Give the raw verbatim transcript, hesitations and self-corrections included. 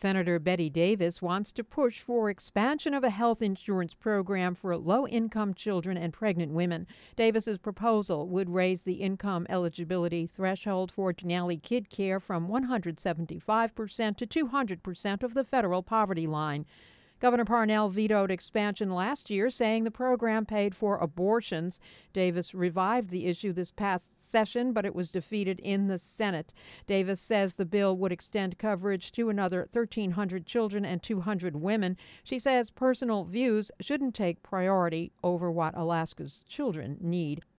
Senator Betty Davis wants to push for expansion of a health insurance program for low-income children and pregnant women. Davis's proposal would raise the income eligibility threshold for Denali Kid Care from one hundred seventy-five percent to two hundred percent of the federal poverty line. Governor Parnell vetoed expansion last year, saying the program paid for abortions. Davis revived the issue this past session, but it was defeated in the Senate. Davis says the bill would extend coverage to another thirteen hundred children and two hundred women. She says personal views shouldn't take priority over what Alaska's children need.